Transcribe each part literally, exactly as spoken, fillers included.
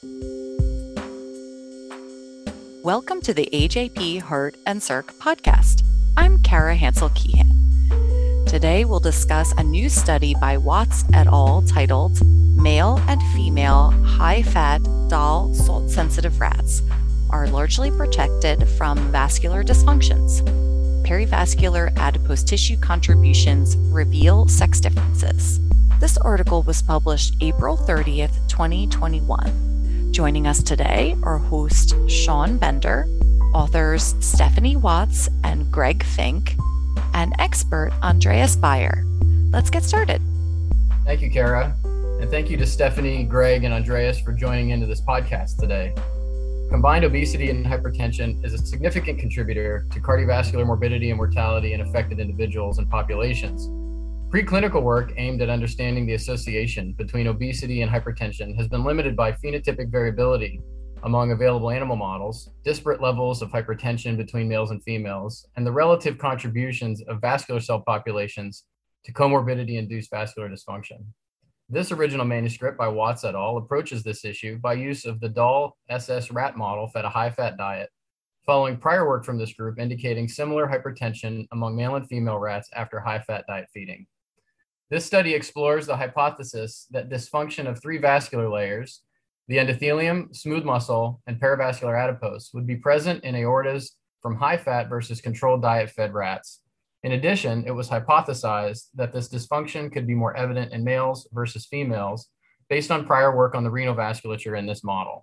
Welcome to the A J P Heart and Circ podcast. I'm Kara Hansel-Keehan. Today we'll discuss a new study by Watts et al. Titled Male and Female High-Fat D A L Salt-Sensitive Rats Are Largely Protected from Vascular Dysfunctions. Perivascular adipose tissue contributions reveal sex differences. This article was published April thirtieth, twenty twenty-one. Joining us today are host Sean Bender, authors Stephanie Watts and Greg Fink, and expert Andreas Beyer. Let's get started. Thank you, Kara. And thank you to Stephanie, Greg, and Andreas for joining into this podcast today. Combined obesity and hypertension is a significant contributor to cardiovascular morbidity and mortality in affected individuals and populations. Preclinical work aimed at understanding the association between obesity and hypertension has been limited by phenotypic variability among available animal models, disparate levels of hypertension between males and females, and the relative contributions of vascular cell populations to comorbidity-induced vascular dysfunction. This original manuscript by Watts et al. Approaches this issue by use of the D A L S S rat model fed a high-fat diet, following prior work from this group indicating similar hypertension among male and female rats after high-fat diet feeding. This study explores the hypothesis that dysfunction of three vascular layers, the endothelium, smooth muscle, and perivascular adipose, would be present in aortas from high-fat versus controlled diet-fed rats. In addition, it was hypothesized that this dysfunction could be more evident in males versus females based on prior work on the renal vasculature in this model.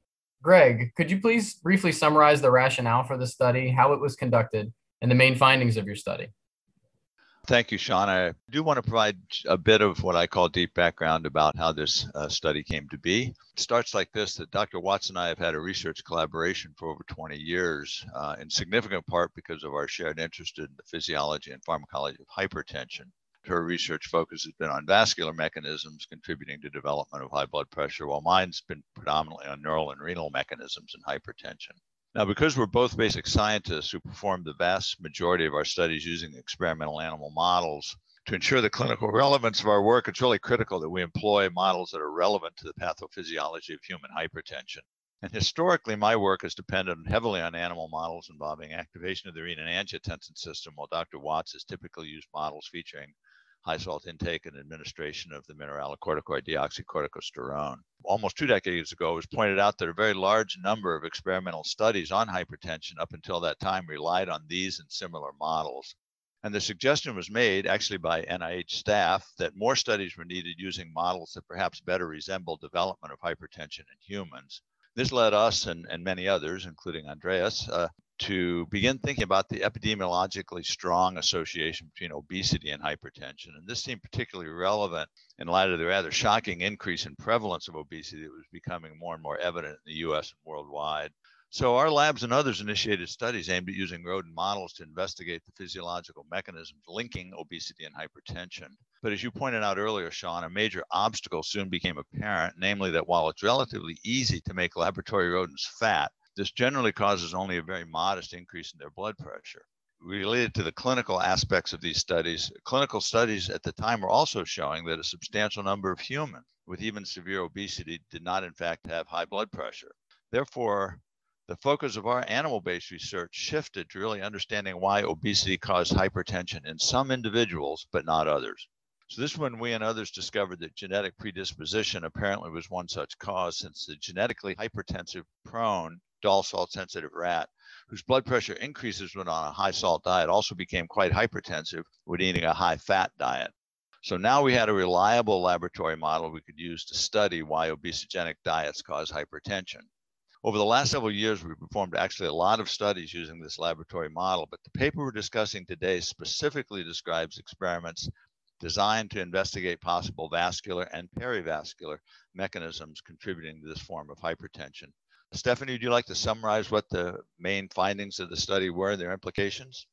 Greg, could you please briefly summarize the rationale for this study, how it was conducted, and the main findings of your study? Thank you, Sean. I do want to provide a bit of what I call deep background about how this uh, study came to be. It starts like this, that Doctor Watts and I have had a research collaboration for over twenty years, uh, in significant part because of our shared interest in the physiology and pharmacology of hypertension. Her research focus has been on vascular mechanisms contributing to development of high blood pressure, while mine's been predominantly on neural and renal mechanisms in hypertension. Now, because we're both basic scientists who performed the vast majority of our studies using experimental animal models, to ensure the clinical relevance of our work, it's really critical that we employ models that are relevant to the pathophysiology of human hypertension. And historically, my work has depended heavily on animal models involving activation of the renin-angiotensin system, while Doctor Watts has typically used models featuring high salt intake and administration of the mineralocorticoid deoxycorticosterone. Almost two decades ago, it was pointed out that a very large number of experimental studies on hypertension up until that time relied on these and similar models. And the suggestion was made actually by N I H staff that more studies were needed using models that perhaps better resemble development of hypertension in humans. This led us and, and many others, including Andreas, uh, to begin thinking about the epidemiologically strong association between obesity and hypertension. And this seemed particularly relevant in light of the rather shocking increase in prevalence of obesity that was becoming more and more evident in the U S and worldwide. So our labs and others initiated studies aimed at using rodent models to investigate the physiological mechanisms linking obesity and hypertension. But as you pointed out earlier, Sean, a major obstacle soon became apparent, namely that while it's relatively easy to make laboratory rodents fat, this generally causes only a very modest increase in their blood pressure. Related to the clinical aspects of these studies, clinical studies at the time were also showing that a substantial number of humans with even severe obesity did not in fact have high blood pressure. Therefore, the focus of our animal-based research shifted to really understanding why obesity caused hypertension in some individuals, but not others. So this is when we and others discovered that genetic predisposition apparently was one such cause, since the genetically hypertensive prone D A L salt-sensitive rat, whose blood pressure increases when on a high-salt diet, also became quite hypertensive when eating a high-fat diet. So now we had a reliable laboratory model we could use to study why obesogenic diets cause hypertension. Over the last several years, we performed actually a lot of studies using this laboratory model, but the paper we're discussing today specifically describes experiments designed to investigate possible vascular and perivascular mechanisms contributing to this form of hypertension. Stephanie, would you like to summarize what the main findings of the study were and their implications?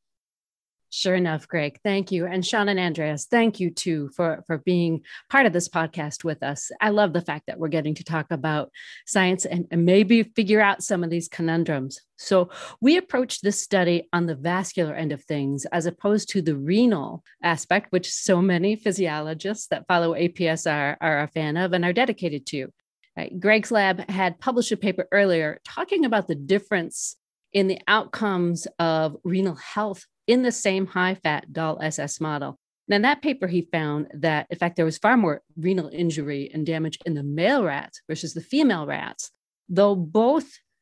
Sure enough, Greg. Thank you. And Sean and Andreas, thank you too for, for being part of this podcast with us. I love the fact that we're getting to talk about science and, and maybe figure out some of these conundrums. So we approached this study on the vascular end of things, as opposed to the renal aspect, which so many physiologists that follow A P S R are a fan of and are dedicated to. Right? Greg's lab had published a paper earlier talking about the difference in the outcomes of renal health in the same high-fat D A L S S model. Now, in that paper, he found that, in fact, there was far more renal injury and damage in the male rats versus the female rats, though both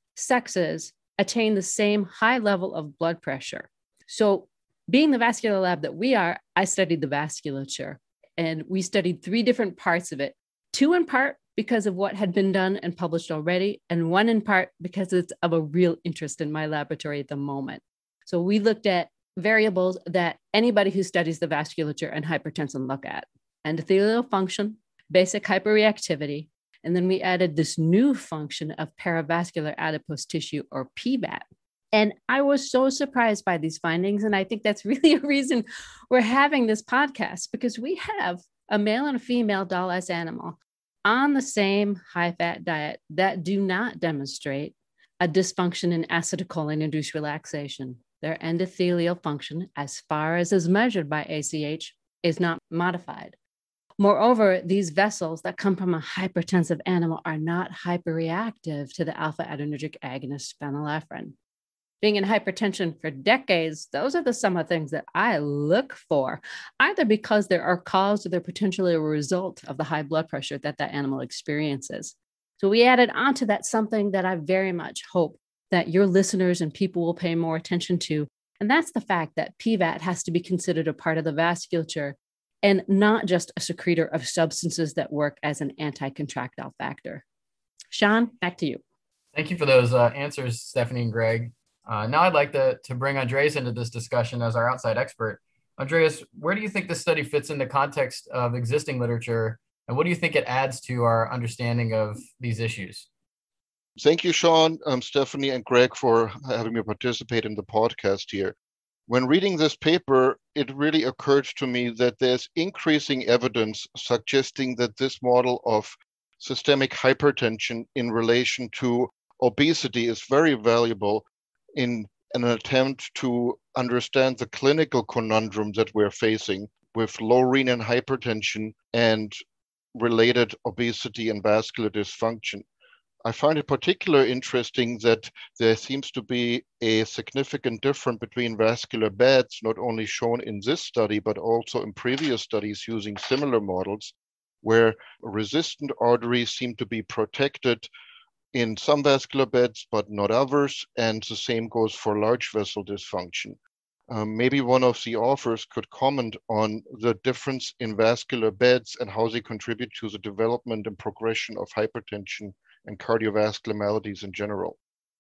sexes attain the same high level of blood pressure. So being the vascular lab that we are, I studied the vasculature, and we studied three different parts of it, two in part because of what had been done and published already, and one in part because it's of a real interest in my laboratory at the moment. So we looked at variables that anybody who studies the vasculature and hypertension look at: endothelial function, basic hyperreactivity, and then we added this new function of perivascular adipose tissue, or P V A T. And I was so surprised by these findings. And I think that's really a reason we're having this podcast, because we have a male and a female D A L S animal on the same high-fat diet that do not demonstrate a dysfunction in acetylcholine-induced relaxation. Their endothelial function, as far as is measured by A C H, is not modified. Moreover, these vessels that come from a hypertensive animal are not hyperreactive to the alpha-adrenergic agonist phenylephrine. Being in hypertension for decades, those are the some of the things that I look for, either because they are caused or they're potentially a result of the high blood pressure that that animal experiences. So we added onto that something that I very much hope that your listeners and people will pay more attention to, and that's the fact that P V A T has to be considered a part of the vasculature and not just a secretor of substances that work as an anti-contractile factor. Sean, back to you. Thank you for those uh, answers, Stephanie and Greg. Uh, now I'd like to, to bring Andreas into this discussion as our outside expert. Andreas, where do you think this study fits in the context of existing literature, and what do you think it adds to our understanding of these issues? Thank you, Sean, um, Stephanie, and Greg for having me participate in the podcast here. When reading this paper, it really occurred to me that there's increasing evidence suggesting that this model of systemic hypertension in relation to obesity is very valuable in an attempt to understand the clinical conundrum that we're facing with low renin hypertension and related obesity and vascular dysfunction. I find it particularly interesting that there seems to be a significant difference between vascular beds, not only shown in this study, but also in previous studies using similar models, where resistant arteries seem to be protected in some vascular beds, but not others, and the same goes for large vessel dysfunction. Um, maybe one of the authors could comment on the difference in vascular beds and how they contribute to the development and progression of hypertension and cardiovascular maladies in general.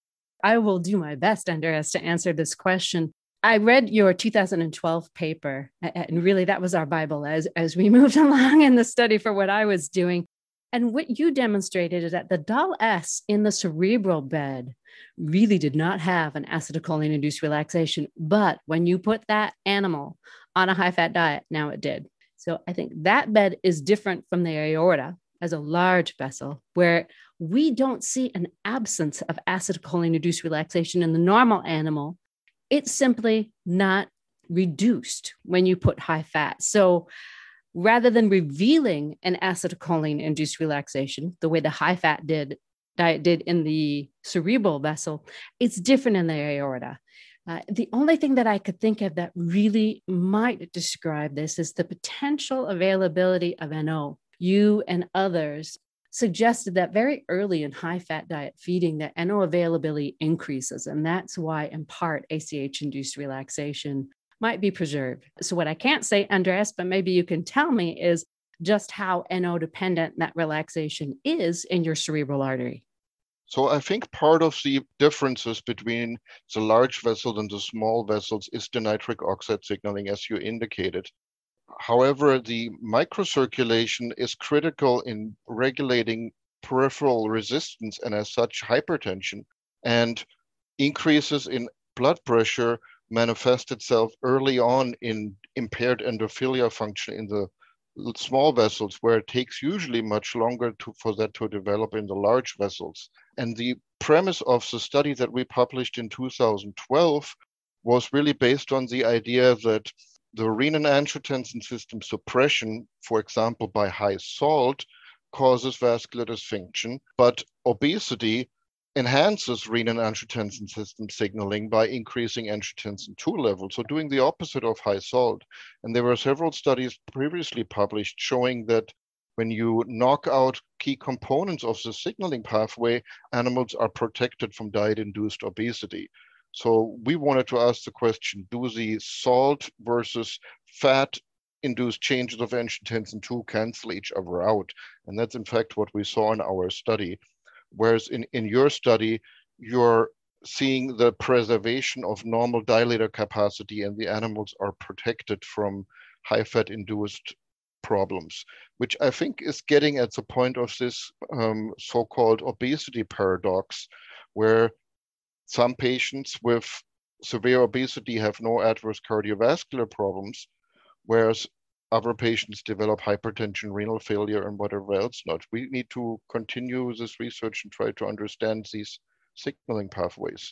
I will do my best, Andreas, to answer this question. I read your two thousand twelve paper, and really that was our Bible as, as we moved along in the study for what I was doing. And what you demonstrated is that the D A L S in the cerebral bed really did not have an acetylcholine-induced relaxation. But when you put that animal on a high-fat diet, now it did. So I think that bed is different from the aorta as a large vessel, where we don't see an absence of acetylcholine-induced relaxation in the normal animal. It's simply not reduced when you put high fat. So rather than revealing an acetylcholine-induced relaxation, the way the high-fat did, diet did in the cerebral vessel, it's different in the aorta. Uh, the only thing that I could think of that really might describe this is the potential availability of N O. You and others suggested that very early in high-fat diet feeding, that N O availability increases, and that's why, in part, A C H-induced relaxation might be preserved. So what I can't say, Andreas, but maybe you can tell me, is just how N O dependent that relaxation is in your cerebral artery. So I think part of the differences between the large vessels and the small vessels is the nitric oxide signaling, as you indicated. However, the microcirculation is critical in regulating peripheral resistance and as such hypertension, and increases in blood pressure manifest itself early on in impaired endothelial function in the small vessels, where it takes usually much longer to, for that to develop in the large vessels. And the premise of the study that we published in two thousand twelve was really based on the idea that the renin-angiotensin system suppression, for example, by high salt, causes vascular dysfunction, but obesity enhances renin-angiotensin system signaling by increasing angiotensin two levels, so doing the opposite of high salt. And there were several studies previously published showing that when you knock out key components of the signaling pathway, animals are protected from diet-induced obesity. So we wanted to ask the question, do the salt versus fat-induced changes of angiotensin two cancel each other out? And that's in fact what we saw in our study. Whereas in, in your study, you're seeing the preservation of normal dilator capacity and the animals are protected from high-fat induced problems, which I think is getting at the point of this um, so-called obesity paradox, where some patients with severe obesity have no adverse cardiovascular problems, whereas other patients develop hypertension, renal failure, and whatever else not. We need to continue this research and try to understand these signaling pathways.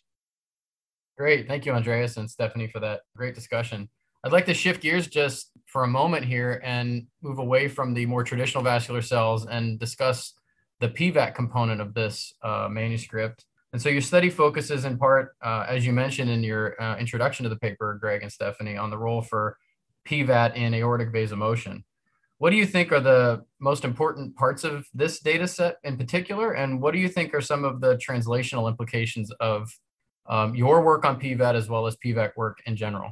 Great. Thank you, Andreas and Stephanie, for that great discussion. I'd like to shift gears just for a moment here and move away from the more traditional vascular cells and discuss the P VAT component of this uh, manuscript. And so your study focuses in part, uh, as you mentioned in your uh, introduction to the paper, Greg and Stephanie, on the role for P VAT in aortic vasomotion. What do you think are the most important parts of this data set in particular? And what do you think are some of the translational implications of um, your work on P VAT as well as P VAT work in general?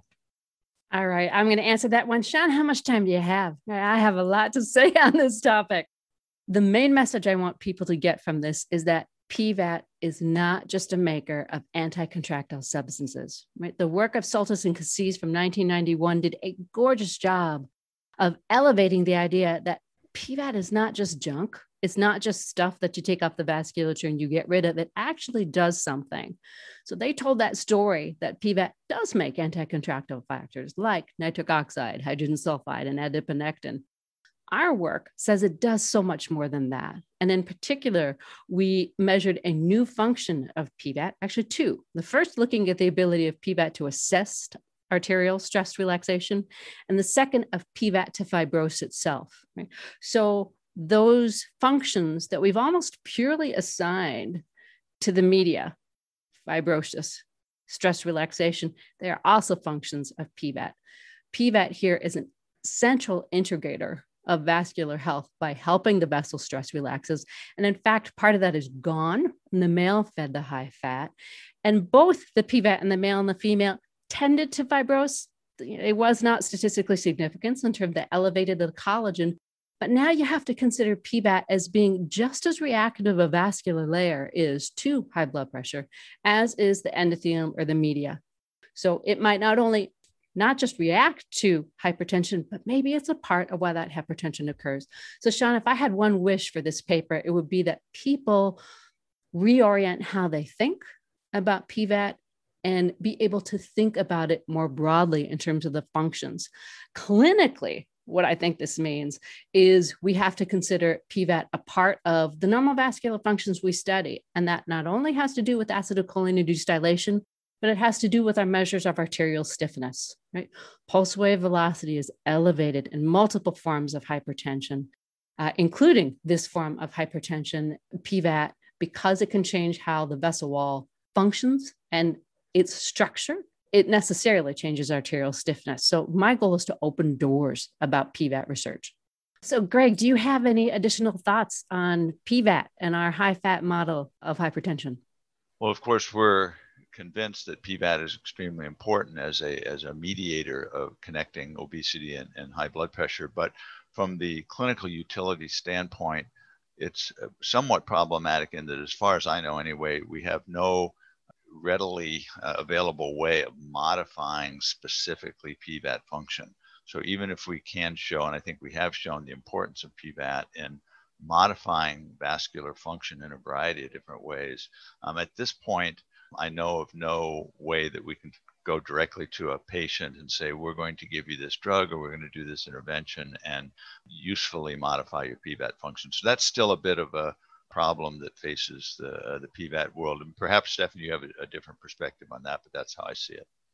All right, I'm going to answer that one. Sean, how much time do you have? I have a lot to say on this topic. The main message I want people to get from this is that P VAT is not just a maker of anti-contractile substances, right? The work of Soltis and Cassis from nineteen ninety-one did a gorgeous job of elevating the idea that P VAT is not just junk. It's not just stuff that you take off the vasculature and you get rid of. It actually does something. So they told that story that P VAT does make anti-contractile factors like nitric oxide, hydrogen sulfide, and adiponectin. Our work says it does so much more than that. And in particular, we measured a new function of P VAT, actually two. The first looking at the ability of P VAT to assess arterial stress relaxation, and the second of P VAT to fibrose itself. Right? So those functions that we've almost purely assigned to the media, fibrosis, stress relaxation, they are also functions of P VAT. P VAT here is an central integrator of vascular health by helping the vessel stress relaxes. And in fact, part of that is gone in the male fed the high fat. And both the P VAT and the male and the female tended to fibrose. It was not statistically significant in terms of the elevated the collagen. But now you have to consider P VAT as being just as reactive a vascular layer is to high blood pressure as is the endothelium or the media. So it might not only not just react to hypertension, but maybe it's a part of why that hypertension occurs. So Sean, if I had one wish for this paper, it would be that people reorient how they think about P VAT and be able to think about it more broadly in terms of the functions. Clinically, what I think this means is we have to consider P VAT a part of the normal vascular functions we study. And that not only has to do with acetylcholine-induced dilation, but it has to do with our measures of arterial stiffness, right? Pulse wave velocity is elevated in multiple forms of hypertension, uh, including this form of hypertension, P VAT, because it can change how the vessel wall functions and its structure. It necessarily changes arterial stiffness. So my goal is to open doors about P VAT research. So Greg, do you have any additional thoughts on P VAT and our high-fat model of hypertension? Well, of course, we're convinced that P VAT is extremely important as a as a mediator of connecting obesity and, and high blood pressure. But from the clinical utility standpoint, it's somewhat problematic in that, as far as I know anyway, we have no readily uh, available way of modifying specifically P VAT function. So even if we can show, and I think we have shown the importance of P VAT in modifying vascular function in a variety of different ways, um, at this point, I know of no way that we can go directly to a patient and say, we're going to give you this drug or we're going to do this intervention and usefully modify your P VAT function. So that's still a bit of a problem that faces the uh, the P VAT world. And perhaps, Stephanie, you have a, a different perspective on that, but that's how I see it.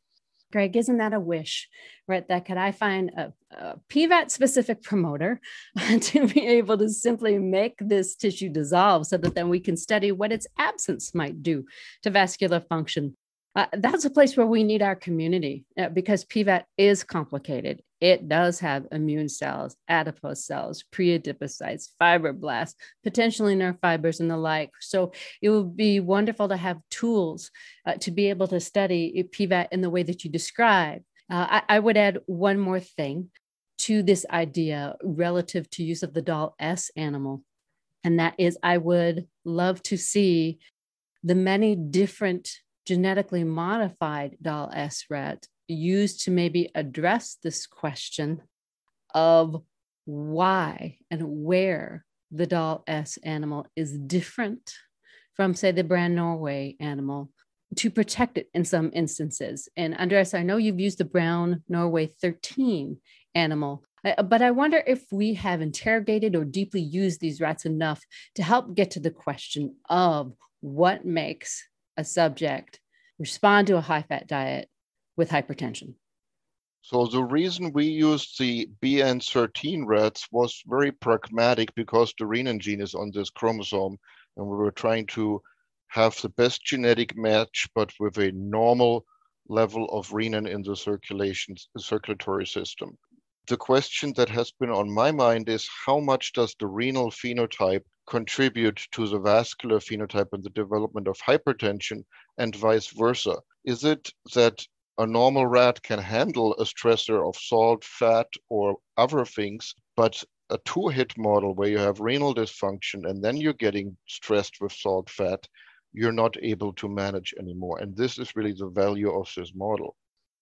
Greg, isn't that a wish, right? That could I find a, a P VAT specific promoter to be able to simply make this tissue dissolve so that then we can study what its absence might do to vascular function. Uh, that's a place where we need our community uh, because P VAT is complicated. It does have immune cells, adipose cells, pre-adipocytes, fibroblasts, potentially nerve fibers and the like. So it would be wonderful to have tools uh, to be able to study P VAT in the way that you describe. Uh, I, I would add one more thing to this idea relative to use of the D A L S animal. And that is, I would love to see the many different genetically modified D A L S rat used to maybe address this question of why and where the D A L S animal is different from, say, the Brown Norway animal to protect it in some instances. And Andreas, I know you've used the Brown Norway thirteen animal, but I wonder if we have interrogated or deeply used these rats enough to help get to the question of what makes a subject respond to a high-fat diet with hypertension. So the reason we used the B N thirteen rats was very pragmatic because the renin gene is on this chromosome, and we were trying to have the best genetic match, but with a normal level of renin in the circulation, the circulatory system. The question that has been on my mind is how much does the renal phenotype contribute to the vascular phenotype and the development of hypertension, and vice versa? Is it that a normal rat can handle a stressor of salt, fat, or other things, but a two-hit model where you have renal dysfunction and then you're getting stressed with salt, fat, you're not able to manage anymore. And this is really the value of this model.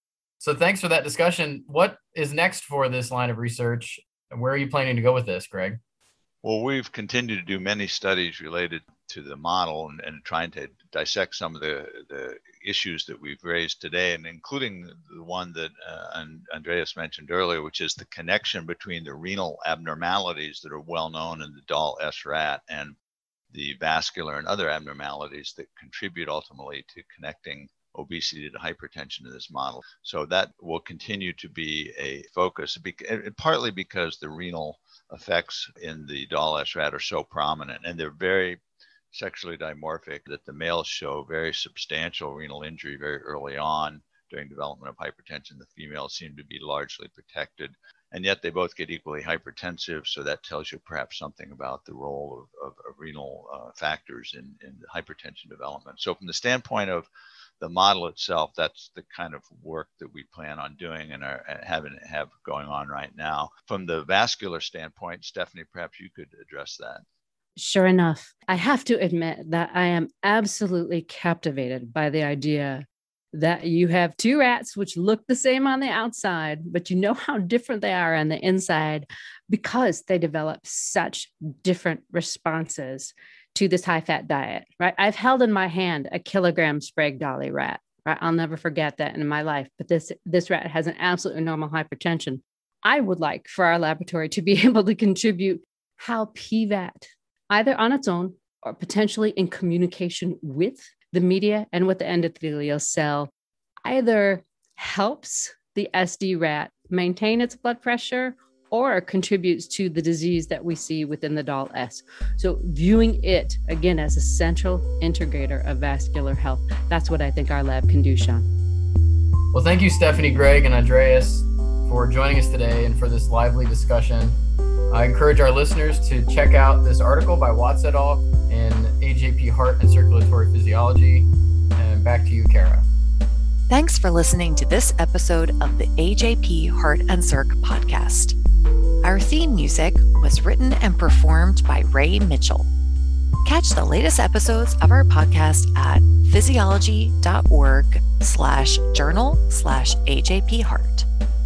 So thanks for that discussion. What is next for this line of research? And where are you planning to go with this, Greg? Well, we've continued to do many studies related to the model and, and trying to dissect some of the, the issues that we've raised today, and including the one that uh, Andreas mentioned earlier, which is the connection between the renal abnormalities that are well known in the D A L S rat and the vascular and other abnormalities that contribute ultimately to connecting obesity to hypertension in this model. So that will continue to be a focus, partly because the renal effects in the D A L S rat are so prominent, and they're very sexually dimorphic, that the males show very substantial renal injury very early on during development of hypertension. The females seem to be largely protected, and yet they both get equally hypertensive. So that tells you perhaps something about the role of, of, of renal uh, factors in, in the hypertension development. So from the standpoint of the model itself, that's the kind of work that we plan on doing and are having have going on right now. From the vascular standpoint, Stephanie, perhaps you could address that. Sure enough, I have to admit that I am absolutely captivated by the idea that you have two rats which look the same on the outside, but you know how different they are on the inside because they develop such different responses to this high-fat diet, right? I've held in my hand a kilogram Sprague Dawley rat, right? I'll never forget that in my life, but this, this rat has an absolutely normal hypertension. I would like for our laboratory to be able to contribute how P VAT, either on its own or potentially in communication with the media and with the endothelial cell, either helps the S D rat maintain its blood pressure or contributes to the disease that we see within the D A L S. So viewing it, again, as a central integrator of vascular health, that's what I think our lab can do, Sean. Well, thank you, Stephanie, Greg, and Andreas, for joining us today and for this lively discussion. I encourage our listeners to check out this article by Watts et al. In A J P Heart and Circulatory Physiology. And back to you, Kara. Thanks for listening to this episode of the A J P Heart and Circ podcast. Our theme music was written and performed by Ray Mitchell. Catch the latest episodes of our podcast at physiology.org slash journal slash AJP Heart.